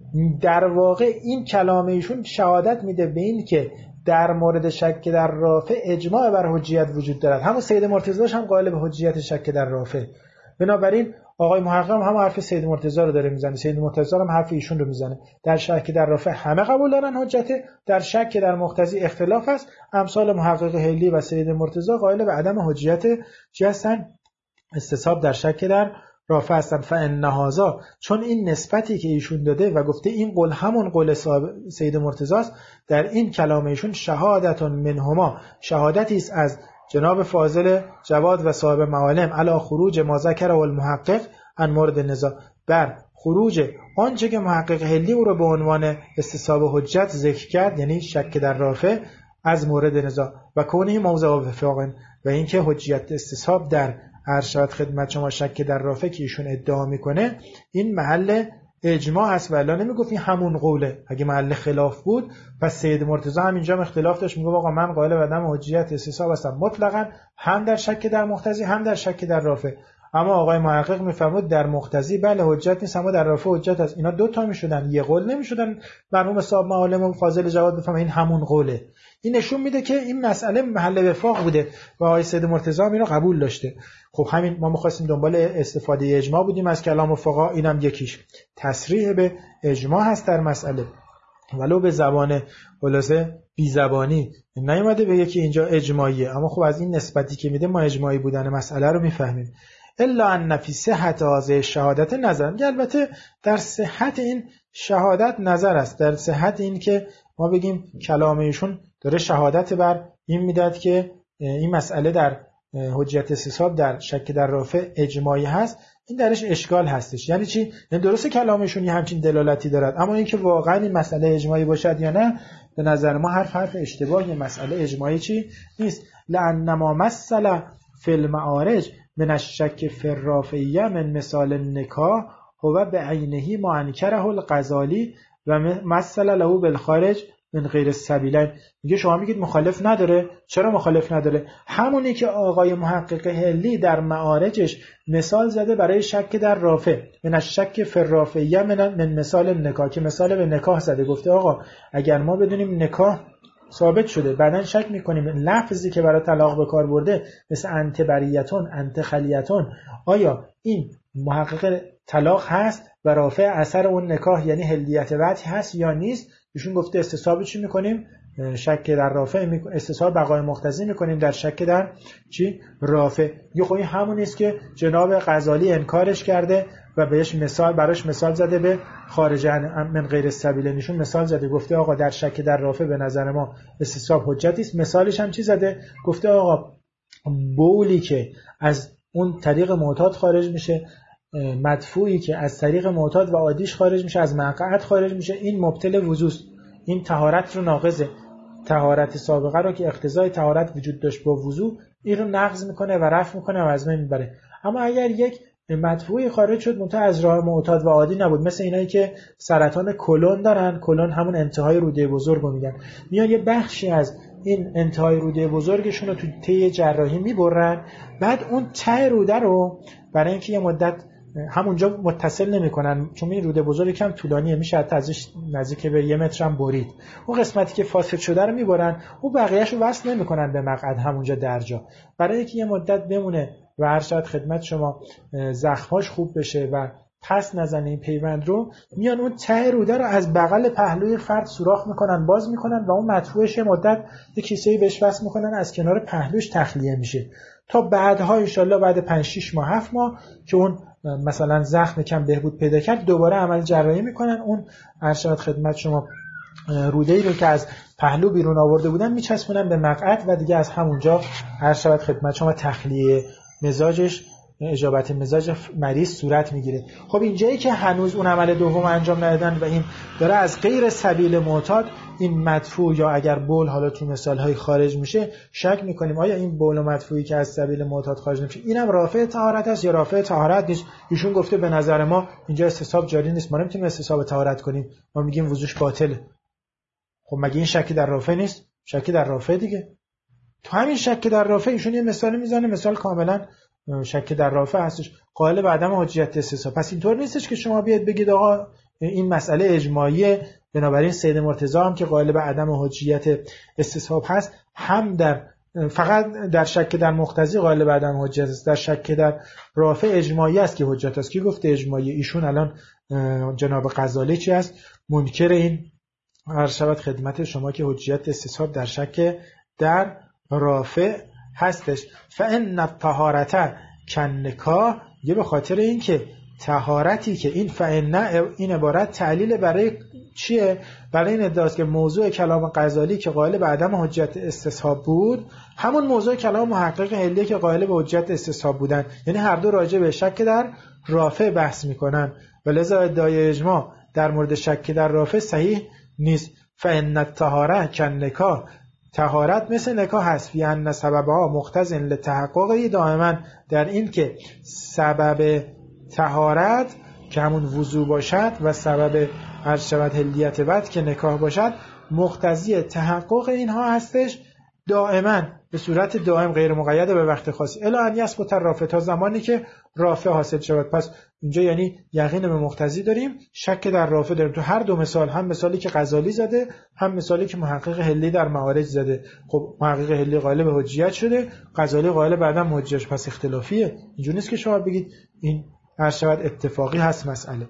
در واقع این کلام ایشون شهادت میده به این که در مورد شک در رافع اجماع بر حجیت وجود دارد. همون سید مرتضی هم قائل به حجیت شک در رافع. بنابراین آقای محقق هم حرف سید مرتضی رو داره میزنه، سید مرتضی هم حرف ایشون رو میزنه. در شک در رافع همه قبول دارن حجته، در شک در مقتضی اختلاف است. امثال محقق حلی و سید مرتضی قائل به عدم حجیت چی هستن؟ استصحاب در شک در رافع هستن. فان هذا، چون این نسبتی که ایشون داده و گفته این قول همون قول سید مرتضی است، در این کلام ایشون شهادت منهما، شهادتی است از جناب فاضل جواد و صاحب معالم علی خروج ما ذکر المحقق عن مورد النزاع، بر خروج آنچه که محقق حلی او را به عنوان استصحاب حجت ذکر کرد، یعنی شک در رافع، از مورد نزاع و کونه موضع وفاق، و اینکه حجیت استصحاب در ارشاد خدمت شما شک در رافع که ایشون ادعا میکنه این محل اجماع است و الا نمیگفت این همون قوله. اگه محل خلاف بود پس سید مرتضی هم اینجا اختلاف داشت، میگه آقا من قائل به عدم حجیت استصحاب هستم مطلقاً، هم در شک در مقتضی هم در شک در رافع. اما آقای محقق میفرمود در مقتضی بله حجت نیست، اما در رافع حجت است. اینا دو تا میشدن، یه قول نمیشدن. مرحوم صاحب معالم و فاضل جواد بفهمه این همون قوله. این نشون میده که این مسئله محل وفاق بوده و آقای سید مرتضی هم اینو قبول داشته. خب همین ما می‌خواستیم دنبال استفاده اجماع بودیم از کلام فقها، اینم یکیش تصریح به اجماع هست در مسئله، ولو به زبان خلاصه بی زبانی نیومده به یکی اینجا اجماعیه، اما خب از این نسبتی که میده ما اجماعی بودن مسئله رو میفهمیم. الا ان فی صحت هذه شهادت نظر، البته در صحت این شهادت نظر است، در صحت این که ما بگیم کلام ایشون داره شهادت بر این میداد که این مسئله در حجیت استصحاب در شک در رافع اجماعی هست، این درش اشکال هستش. یعنی چی؟ یعنی درسته کلامشون یه همچین دلالتی دارد، اما اینکه واقعا این مسئله اجماعی باشد یا نه به نظر ما حرف حرف اشتباهی، مسئله اجماعی چی نیست. لأن ما مثل فی المعارج من الشک فی الرافعیه من مثال النکاح هو بعینه ما انکره الغزالی و مثل له بالخارج من غیر السبیلین. میگه شما میگید مخالف نداره، چرا مخالف نداره؟ همونی که آقای محقق حلی در معارجش مثال زده برای شک در رافع، من الشک فی الرافعیه من, من مثال النکاح، که مثال به نکاح زده، گفته آقا اگر ما بدونیم نکاح ثابت شده بعدن شک میکنیم لفظی که برای طلاق به کار برده مثل انت بریتون انت خلیتون، آیا این محقق طلاق هست و رافع اثر اون نکاح یعنی حلیت وجه هست یا نیست؟ ایشون گفته استصحاب چی میکنیم؟ شک در رافع میکنیم، استصحاب بقای مقتضی میکنیم در شک در چی؟ رافع. یه خب این همون نیست که جناب غزالی انکارش کرده و بهش مثال براش مثال زده به خارج من غیر السبیل، نشون مثال زده گفته آقا در شک در رافع به نظر ما استصحاب حجتی است. مثالش هم چی زده؟ گفته آقا بولی که از اون طریق معتاد خارج میشه، مدفوعی که از طریق معتاد و عادیش خارج میشه، از مقعد خارج میشه، این مبطل وضو، این طهارت رو ناقضه. طهارت سابقه رو که اقتضای طهارت وجود داشت با وضو، این رو نقض میکنه و رفع میکنه و از بین میبره. اما اگر یک مدفوعی خارج شد منتها از راه معتاد و عادی نبود، مثل اینایی که سرطان کلون دارن، کلون همون انتهای روده بزرگ رو میگن، میان یه بخشی از این انتهای روده بزرگشون رو تو طی جراحی میبرن، بعد اون ته روده رو برای اینکه یه مدت همونجا متصل نمی‌کنن، چون این روده بزرگ کم طولانیه، میشه حتی ازش نزدیک به یه متر هم برید، اون قسمتی که فاسد شده رو میبرن، اون بقیه‌شو وصل نمی‌کنن به مقعد همونجا درجا، برای اینکه یه مدت بمونه و هر شاید خدمت شما زخماش خوب بشه و پس نزنه این پیوند رو، میان اون ته روده رو از بغل پهلوی فرد سوراخ میکنن، باز میکنن و اون مدفوعش یه مدت یه کیسه‌ای بهش وصل میکنن، از کنار پهلوش تخلیه میشه تا بعدها انشالله بعد پنج شش ماه هفت ماه که اون مثلا زخم کم بهبود پیدا کرد، دوباره عمل جراحی میکنن، اون ارشاد خدمت شما روده‌ای رو که از پهلو بیرون آورده بودن میچسبونن به مقعد و دیگه از همونجا ارشاد خدمت شما تخلیه مزاجش، اجابت مزاج مریض صورت میگیره. خب اینجایی که هنوز اون عمل دوم انجام ندادن و این داره از غیر سبیل معتاد این مدفوع یا اگر بول حالا تو مثالهای خارج میشه، شک میکنیم آیا این بول و مدفوعی که از سبیل معتاد خارج نمیشه اینم رافع طهارت است یا رافع طهارت نیست. ایشون گفته به نظر ما اینجا استصحاب جاری نیست، ما نمیتونیم استصحاب طهارت کنیم، ما میگیم وضوش باطله. خب مگه این شکی در رافع نیست؟ شکی در رافع دیگه. تو همین شک در رافع ایشون یه مثال میزنه، مثال کاملا شک در رافع هستش، قائل به عدم حجیت استصحاب. پس اینطور نیستش که شما بیاید بگید آقا این مسئله اجماعیه، بنابراین سید مرتضی هم که قائل به عدم حجیت استصحاب هست، هم در فقط در شک در مقتضی قائل به عدم حجیت است، در شک در رافع اجماعی است که حجت است. کی گفته اجماعی؟ ایشون الان جناب غزالی چی است؟ منکر این عرض شود خدمت شما که حجیت استصحاب در شک در رافع هستش. فان الطهارت کنکاح، یه به خاطر این که طهارتی که این فان این عبارت تعلیل برای چیه؟ برای این ادعاست که موضوع کلام غزالی که قائل به عدم حجت استصحاب بود همون موضوع کلام محقق حلی که قائل به حجت استصحاب بودن، یعنی هر دو راجع به شک در رافع بحث میکنن و لذا ادعای اجماع در مورد شک در رافع صحیح نیست. فان الطهارت کنکاح، طهارت مثل نکاح هست، فی ان سببها مقتضی لتحقق، دائما در این که سبب طهارت که همون وضو باشد و سبب عرض شود حلیت بد که نکاح باشد مقتضی تحقق اینها هستش، دائما به صورت دائم غیر مقید به وقت خاصی، الا ان یثبت الرافع، تا زمانی که رافع حاصل شود. پس اینجا یعنی یقین به مقتضی داریم، شک در رافع داریم. تو هر دو مثال، هم مثالی که غزالی زده هم مثالی که محقق حلی در معارج زده، خب محقق حلی قائل به حجیت شده، غزالی قائل به عدم حجیت، پس اختلافیه. اینجوری نیست که شما بگید این هر شود اتفاقی هست مسئله.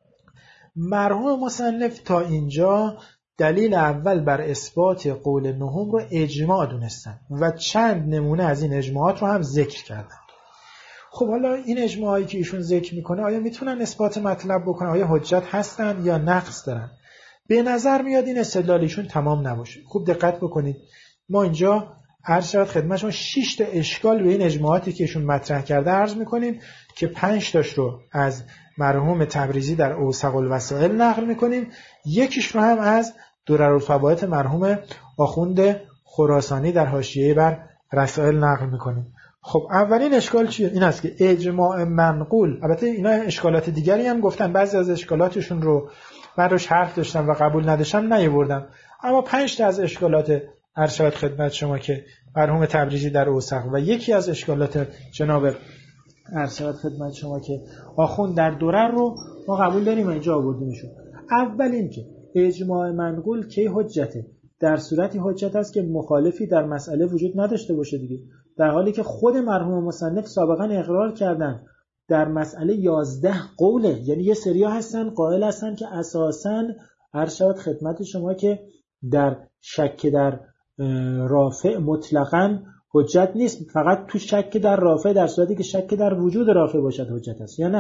مرحوم مصنف تا اینجا دلیل اول بر اثبات قول نهم رو اجماع دونستن و چند نمونه از این اجماعات رو هم ذکر کردن. خب حالا این اجماعایی که ایشون ذکر میکنه آیا میتونن اثبات مطلب بکنن؟ آیا حجت هستن یا نقص دارن؟ به نظر میاد این استدلال ایشون تمام نباشه. خوب دقت بکنید، ما اینجا هر شاید خدمت شما شش تا اشکال به این اجماعاتی که ایشون مطرح کرده عرض میکنیم که پنج تاش رو از مرحوم تبریزی در اوسق الوسائل نقل میکنیم، یکیش رو هم از دررالفوائد مرحوم آخوند خراسانی در حاشیه بر رسائل نقل میکنیم. خب اولین اشکال چیه؟ این است که اجماع منقول، البته اینا اشکالات دیگری هم گفتن، بعضی از اشکالاتشون رو من روش حرف داشتم و قبول نداشتم نیاوردم، اما پنج تا از اشکالات ارشاد خدمت شما که مرحوم تبریزی در اوسق و یکی از اشکالات جناب ارشاد خدمت شما که آخوند در درر رو ما قبول داریم اینجا آوردیمشون. اول این که اجماع منقول کی حجته؟ در صورتی حجت است که مخالفی در مسئله وجود نداشته باشه دیگه، در حالی که خود مرحوم مصنف سابقا اقرار کردن در مسئله یازده قوله، یعنی یه سریا هستن قائل هستن که اساساً ارشاد خدمت شما که در شک در رافع مطلقاً حجت نیست، فقط تو شک در رافع در صورتی که شک در وجود رافع باشد حجت است، یا نه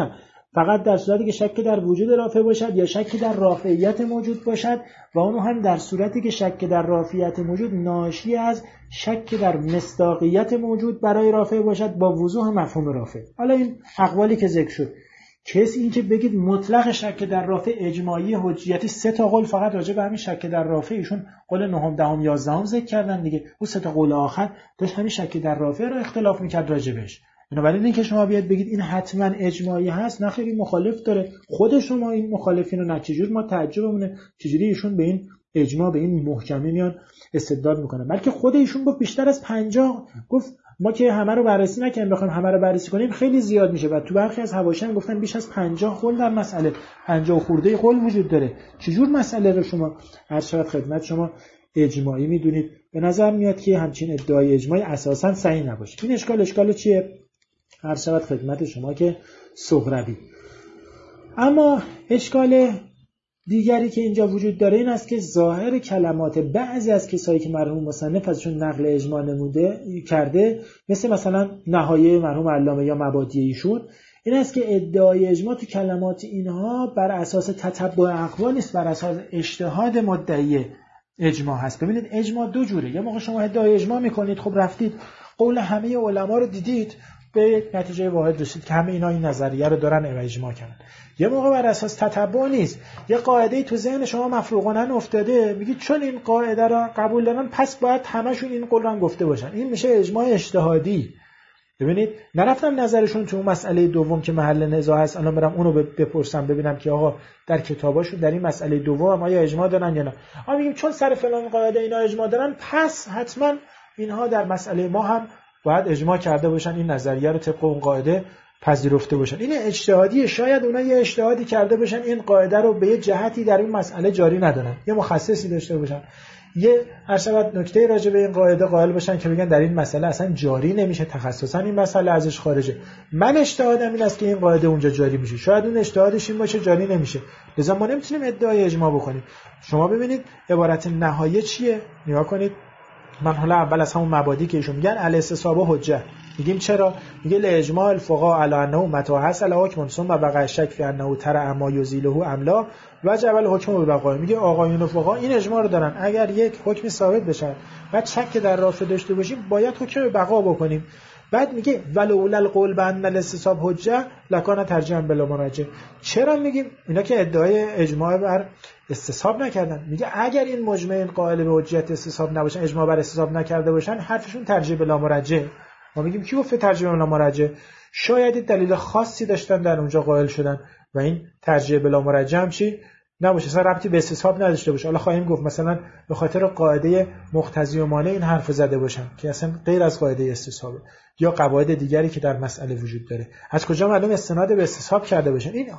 فقط در صورتی که شک در وجود رافع باشد یا شک در رافعیت موجود باشد و اونو هم در صورتی که شک در رافعیت موجود ناشی از شک در مصداقیت موجود برای رافع باشد با وضوح مفهوم رافع. حالا این اقوالی که ذکر شد، کسی این که بگید مطلق شک در رافع اجماعی حجیتی، سه تا قول فقط راجع به همین شک در رافع ایشون قول نهم دهم یازدهم ذکر کردن دیگه، اون سه تا قول آخر داشت همین شک در رافع رو اختلاف میکرد راجع بهش. بنابراین این که شما بیاد بگید این حتما اجماعی هست، نه خیلی مخالف داره. خود شما این مخالفین رو نه چجور ما تعجبمونه چجوری ایشون به این اجماع به این محکمه میان استدلال میکنن، بلکه خود ایشون گفت بیشتر از پنجاه، گفت ما که همه رو بررسی نکنیم بخوایم همه رو بررسی کنیم خیلی زیاد میشه و تو برخی از حواشی هم گفتن بیش از پنجاه قول در مسئله، پنجاه خورده قول وجود داره. چجور مسئله رو شما هر چقدر خدمت شما اجماعی میدونید؟ به نظر میاد که همچین ادعای اجماعی اساسا صحیح نباشه. این اشکال اشکال چیه؟ هر چقدر خدمت شما که سغربی. اما اشکال دیگری که اینجا وجود داره این است که ظاهر کلمات بعضی از کسایی که مرحوم مصنف ازشون نقل اجماع نموده کرده، مثل مثلا نهایه مرحوم علامه یا مبادی ایشون، این است که ادعای اجماع تو کلمات اینها بر اساس تتبع اقوال نیست، بر اساس اجتهاد مدعی اجماع هست. ببینید اجماع دو جوره، یه موقع شما ادعای اجماع میکنید، خب رفتید قول همه علما رو دیدید به نتیجه واحد رسید که همه اینا این نظریه رو دارن و اجماع کردن. یه موقع بر اساس تتبع نیست، یه قاعده‌ای تو ذهن شما مفروغانه افتاده، میگید چون این قاعده رو قبول دارن پس باید همشون این قول رو گفته باشن. این میشه اجماع اجتهادی. ببینید نرفتم نظرشون تو اون مسئله دوم که محل نزاع هست الان برم اونو بپرسم ببینم که آقا در کتاباشون در این مسئله دوم آیا اجماع دارن یا نه. ما میگیم چون سر فلان قاعده اینا اجماع دارن پس حتما اینها در مسئله ما هم باید اجماع کرده باشن، این نظریه رو طبق اون قاعده پذیرفته باشن. این اجتهادی، شاید اونا یه اجتهادی کرده باشن این قاعده رو به یه جهتی در این مسئله جاری ندارن، یه مخصصی داشته باشن، یه هر شبت نکته راجع به این قاعده قائل باشن که بگن در این مسئله اصلا جاری نمیشه، تخصصا این مسئله ازش خارجه. من اجتهادم این است که این قاعده اونجا جاری میشه، شاید اون اجتهادش این باشه جاری نمیشه، لذا ما نمیتونیم ادعای اجماع بکنیم. شما ببینید عبارت نهایه چیه؟ نگاه کنید. من حالا اول از همون مبادی که ایشون میگن الاستصواب حجه، میگیم چرا؟ میگه لاجماع الفقهاء علی انه متى حصل حکم ثم بقى الشک فی انه ترى اما یزیله املا وجب الحکم بالبقاء. میگه آقایون فقها این اجماع رو دارن اگر یک حکم ثابت بشه بعد شک در رافع داشته باشیم باید حکم بقا بکنیم. بعد میگه ولولا القول بان الاستصواب حجه لکان ترجیحا بلا مراجعه. چرا میگیم اینا که ادعای اجماع بر استصواب نکردن؟ میگه اگر این مجمعین قائل به حجیت استصواب نباشن، اجماع بر استصواب نکرده باشن، حرفشون ترجیح بلا مراجعه. ما میگیم کی گفته ترجیح بلا مراجعه؟ شاید دلیل خاصی داشتن در اونجا قائل شدن و این ترجیح بلا مراجعه هم چی نباشه، اصلا ربطی به استصواب نداشته باشه. حالا خواهیم گفت مثلا به خاطر قاعده مقتضی و مانع این حرف زده باشن که اصلا غیر از قاعده استصوابه، یا قواعد دیگری که در مسئله وجود داره. از کجا معلوم استناد به استصواب کرده باشن؟ این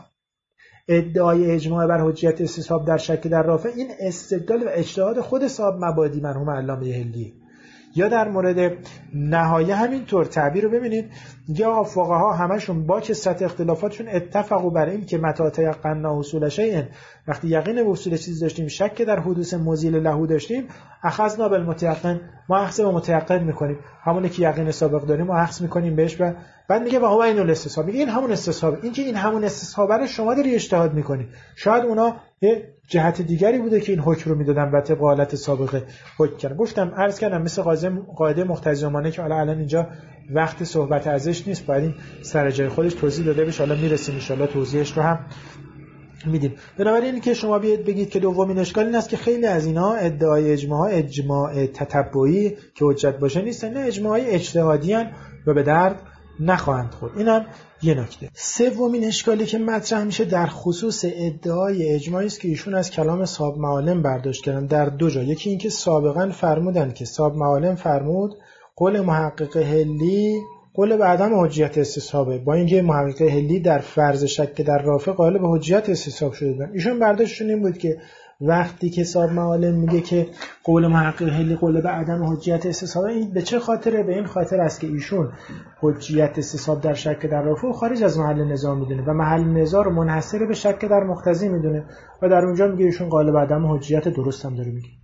ادعای اجماع بر حجیت استصواب در شک در رافع این استدلال و اجتهاد خود صاحب مبادی مرحوم علامه هلی. یا در مورد نهایه همینطور تعبیر رو ببینید، میگه آقا فقها همشون با کثرت اختلافاتشون اتفقوا بر این که متى تيقنا حصول شیء، وقتی یقین به حصول چیزی داشتیم شک در حدوث مزیل له داشتیم، اخذنا بالمتيقن، ما اخذ به متيقن میکنیم، همونی که یقین سابق داریم ما اخذ میکنیم بهش. و بعد میگه و هو این الاستصواب، میگه این همون استصواب. این که این همون استصواب رو شما داری اجتهاد میکنی، شاید اونا یه جهت دیگری بوده که این حکم رو میدادن و طبق حالت سابقه حکم کردن. گفتم عرض کردم مثل قاعده مقتضی و مانع که حالا الان اینجا وقت صحبت ازش نیست، باید این سر جای خودش توضیح داده بشه، حالا میرسیم ان شاءالله توضیحش رو هم میدیم. بنابراین که شما بیاید بگید که دومین اشکال این است که خیلی از اینا ادعای اجماع اجماع تتبعی که حجت باشه نیستن، نه اجماعی اجتهادی ان و به درد نخواهند خورد. اینم یه نکته. سومین اشکالی که مطرح میشه در خصوص ادعای اجماعی است که ایشون از کلام صاحب معالم برداشت کردن در دو جا. یکی این که سابقا فرمودن که صاحب معالم فرمود قول محقق هلی قول به عدم حجیت استصحابه، با اینکه محقق هلی در فرض شک در رافع قائل به حجیت استصحاب شده بودن. ایشون برداشتشون این بود که وقتی که صاحب معالم میگه که قول محقق هلی قول به عدم حجیت استصحاب، این به چه خاطره؟ به این خاطر است که ایشون حجیت استصحاب در شک در رافع خارج از محل نزاع میدونه و محل نزاع رو منحصر به شک در مقتضی میدونه و در اونجا میگه ایشون قائل به عدم حجیت، درست هم داره میگه.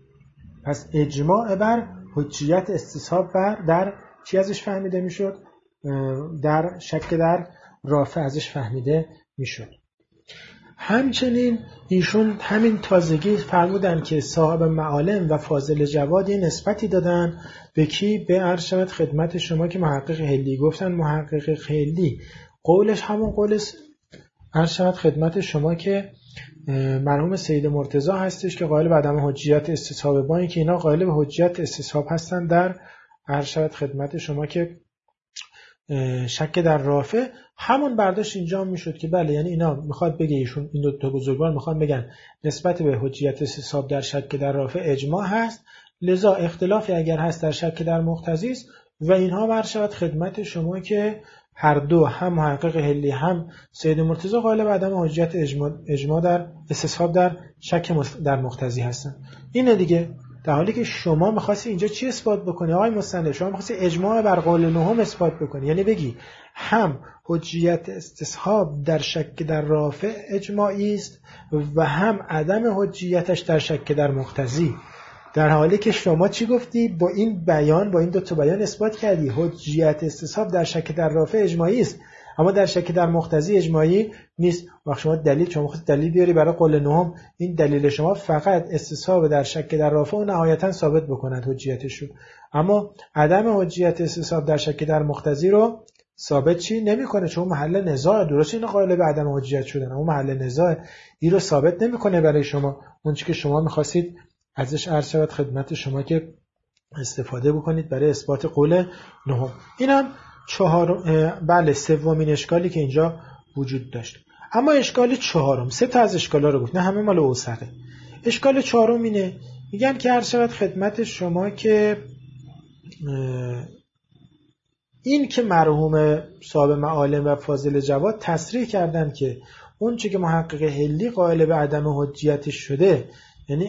پس اجماع بر حجیت استصحاب بر در چی ازش فهمیده میشد؟ در شک در رافع ازش فهمیده میشد. همچنین ایشون همین تازگی فرمودن که صاحب معالم و فاضل جواد یه نسبتی دادن به کی؟ به عرض شود خدمت شما که محقق هلی. گفتن محقق هلی قولش همون قول عرض شود خدمت شما که مرحوم سید مرتضی هستش که قائل به عدم حجیت استصحاب، با اینکه اینا قائل به حجیت استصحاب هستن در عرض شود خدمت شما که شک در رافع. همون برداشت اینجا میشد که بله، یعنی اینا میخواد بگه ایشون این دو تا بزرگوار میخوان بگن نسبت به حجیت استصحاب در شک در رافع اجماع هست، لذا اختلافی اگر هست در شک در مقتضی است و اینها عرض شود خدمت شما که هر دو، هم محقق هلی هم سید مرتضی قائل به عدم حجیت اجماع, اجماع در استصحاب در شک در مقتضی هستن. اینه دیگه، در حالی که شما می‌خواستی اینجا چی اثبات بکنی آقای مستند؟ شما می‌خواستی اجماع بر قول نهم اثبات بکنی، یعنی بگی هم حجیت استصحاب در شک در رافع اجماعی است و هم عدم حجیتش در شک در مقتضی. در حالی که شما چی گفتی؟ با این بیان، با این دو تا بیان اثبات کردی حجیت استصحاب در شک در رافع اجماعی است، اما در شک در مقتضی اجماعی نیست. وقت شما دلیل شما خود دلیل بیاری برای قول نهم، این دلیل شما فقط استصحاب در شک در رافع و نهایتا ثابت بکند حجیتش رو، اما عدم حجیت استصحاب در شک در مقتضی رو ثابت چی نمیکنه، چون محل نزاع. درست این قائل به عدم حجیت شدن، اما محل نزاع این رو ثابت نمیکنه برای شما اون چیزی که شما می‌خواستید ازش عرض شود خدمت شما که استفاده بکنید برای اثبات قول نهم. اینم چهار بله سومین اشکالی که اینجا وجود داشت. اما اشکال چهارم، سه تا از اشکالا رو گفت، نه همه مال اوسقه. اشکال چهارم اینه، میگن که عرض شود خدمت شما که این که مرحوم صاحب معالم و فاضل جواد تصریح کردن که اون چه که محقق هلی قائل به عدم حجیتش شده، یعنی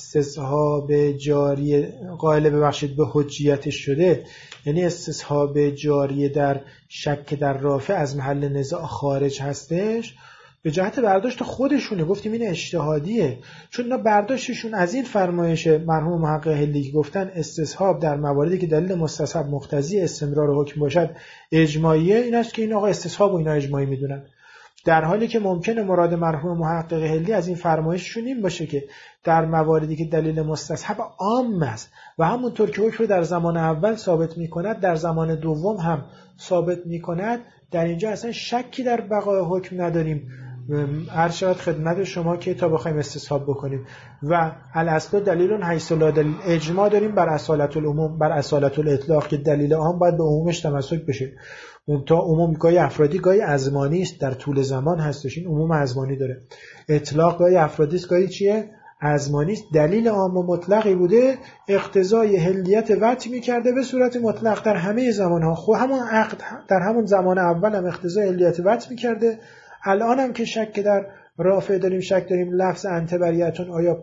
استصحاب جاری قائل ببخشید به حجیتش شده، یعنی استصحاب جاری در شک در رافع از محل نزاع خارج هستش، به جهت برداشت خودشونه. گفتیم این اجتهادیه، چون اینا برداشتشون از این فرمایش مرحوم محقق هلی گفتن استصحاب در مواردی که دلیل مستصحب مقتضی استمرار حکم باشد اجماعیه، این است که این آقا استصحاب و اینا اجماعی میدونن، در حالی که ممکنه مراد مرحوم محقق هلی از این فرمایششون این باشه که در مواردی که دلیل مستصحب عام است و همونطور که حکم رو در زمان اول ثابت می‌کند در زمان دوم هم ثابت می‌کند، در اینجا اصلا شکی در بقای حکم نداریم. عرض شود خدمت شما که تا بخوایم استصحاب بکنیم و الاصل دلیل حیث لا دلیل، اجماع داریم بر اصالت العموم، بر اصالت الاطلاق که دلیل عام باید به عمومش تمسک بشه. اون تا عموم گاهی افرادی گاهی ازمانی است، در طول زمان هستش، این عموم ازمانی داره. اطلاق گاهی افرادی است گاهی چیه؟ ازمانی است. دلیل عام و مطلقی بوده، اقتضای حلیت وطع می‌کرده به صورت مطلق در همه زمان‌ها. خب همون عقد در همون زمان اول هم اقتضای حلیت وطع می‌کرده، الان هم که شک در رافع داریم، شک داریم لفظ انت بریئتون آیا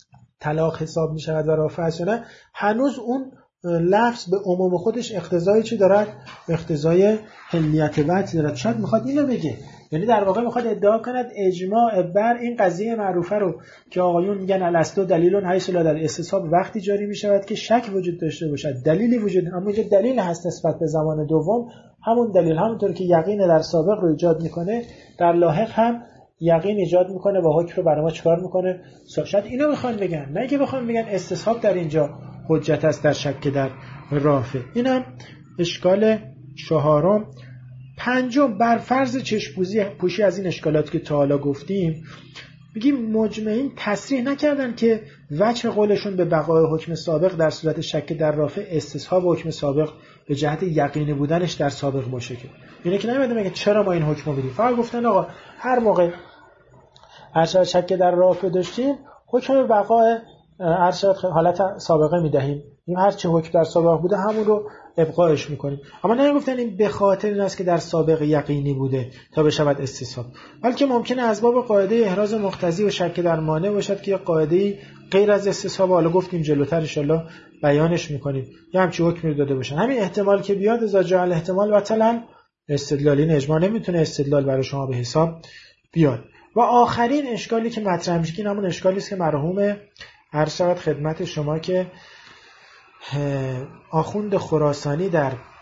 طلاق حساب می‌شود و رافع است یا نه، هنوز اون لفظ به عموم خودش اقتضای چی دارد؟ اقتضای حلیت وطع دارد. شاید میخواد اینو بگه، یعنی در واقع میخواد ادعا کند اجماع بر این قضیه معروفه رو که آقایون میگن الاصل دلیل حیث لا دلیل، استصحاب وقتی جاری میشود که شک وجود داشته باشد، دلیلی وجود، اما اینجا دلیل هست نسبت به زمان دوم، همون دلیل همونطور که یقین در سابق رو ایجاد میکنه در لاحق هم یقین ایجاد میکنه و حکم رو برای ما چکار میکنه. شاید اینو میخوان بگن، نه که بخوان بگن استصحاب در اینجا حجت است در شک در رافع. اینم اشکال چهارم. پنجم، بر فرض چشم‌پوشی پوشی از این اشکالات که تا حالا گفتیم، میگیم مجمعین تصریح نکردن که وجه قولشون به بقای حکم سابق در صورت شک در رافع استصحاب حکم سابق به جهت یقینی بودنش در سابق باشه، که اینه که نمیدونم میگه چرا ما این حکم رو بدیم، فقط گفتن آقا هر موقع ارشاد شک در رافع داشتیم حکم بقای ارشاد حالت سابقه میدهیم، این هر چه حکم در سابق بوده همون رو ابقایش میکنیم. اما نمیگفتن این به خاطر این است که در سابق یقینی بوده تا بشود استصحاب، بلکه ممکنه از باب قاعده احراز مقتضی و شک در مانع باشد که قاعده غیر از استصحاب، حالا گفتیم جلوتر ان شاء الله بیانش میکنیم، یا همچین حکمی داده باشن. همین احتمال که بیاد اذا جاء الاحتمال بطلا استدلالی، اجماع نمیتونه استدلال برای شما به حساب بیاد. و آخرین اشکالی که مطرح میشه که همون اشکالی است که مرحوم عرض شود خدمت شما که آخوند خراسانی در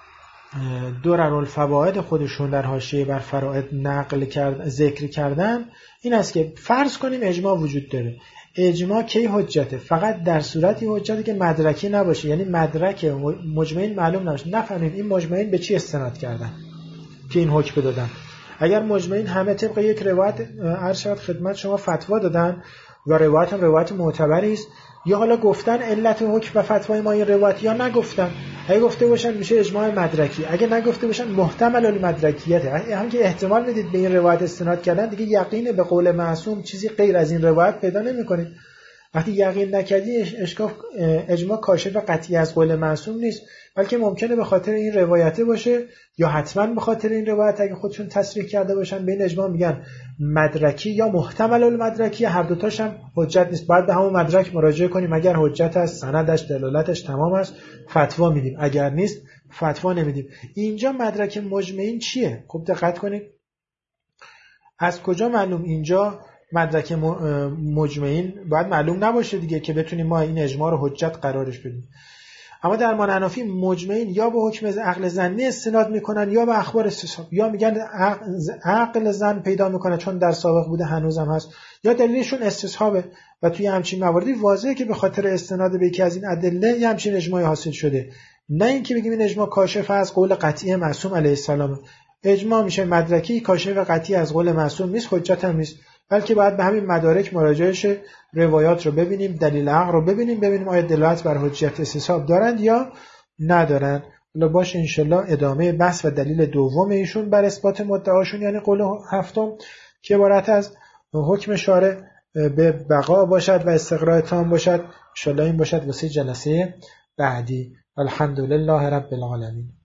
دررالفوائد خودشون در حاشیه بر فرائض نقل کرد ذکر کردن این است که فرض کنیم اجماع وجود داره. اجماع کی حجته؟ فقط در صورتی حجته که مدرکی نباشه، یعنی مدرک مجمعین معلوم نباشه. نفهمیم این مجمعین به چی استناد کردن که این حکم دادن. اگر مجمعین همه طبق یک روایت عرض شد خدمت شما فتوا دادن و روایت هم روایت معتبری است، یا حالا گفتن علت حکم و فتوای ما این روایت یا نگفتن، اگه گفته باشن میشه اجماع مدرکی، اگه نگفته باشن محتمل المدرکیته. هم که احتمال میدید به این روایت استناد کردن، دیگه یقین به قول معصوم چیزی غیر از این روایت پیدا نمیکنید. وقتی یقین نکردی اشکاف اجماع کاشف و قطعی از قول معصوم نیست، بلکه ممکنه به خاطر این روایته باشه یا حتما به خاطر این روایت اگه خودشون تصریح کرده باشن به این اجماع میگن مدرکی یا محتمل المدرکی. هر دوتاش هم حجت نیست، باید به همون مدرک مراجعه کنیم. اگر حجت است، سندش دلالتش تمام است، فتوا میدیم، اگر نیست فتوا نمیدیم. اینجا مدرک مجمعین چیه؟ خوب دقت کنید. از کجا معلوم اینجا مدرک مجمعین باید معلوم نباشه دیگه که بتونیم ما این اجماع رو حجت قرارش بدیم. اما در مان حنفی مجمعین یا به حکم عقل ظنی استناد میکنن یا به اخبار استصحاب، یا میگن عقل ظن پیدا میکنه چون در سابق بوده هنوزم هست، یا دلیلشون استصحابه. و توی همچین مواردی واضحه که به خاطر استناد به یکی از این ادله یه همچین اجماعی حاصل شده. نه اینکه بگیم این اجماع کاشف از قول قطعی معصوم علیه السلام. اجماع میشه مدرکی، کاشف قطعی از قول معصوم نیست، حجت هم نیست، بلکه باید به همین مدارک مراجعه شه، روایات رو ببینیم، دلیل عقل رو ببینیم، ببینیم آیا دلالت بر حجت استصحاب دارند یا ندارند. حالا باشه انشالله ادامه بحث و دلیل دوم ایشون بر اثبات مدعاشون، یعنی قول هفتم که عبارت از حکم شارع به بقا باشد و استقراء تام باشد، انشالله این باشد واسه جلسه بعدی. الحمدلله رب العالمین.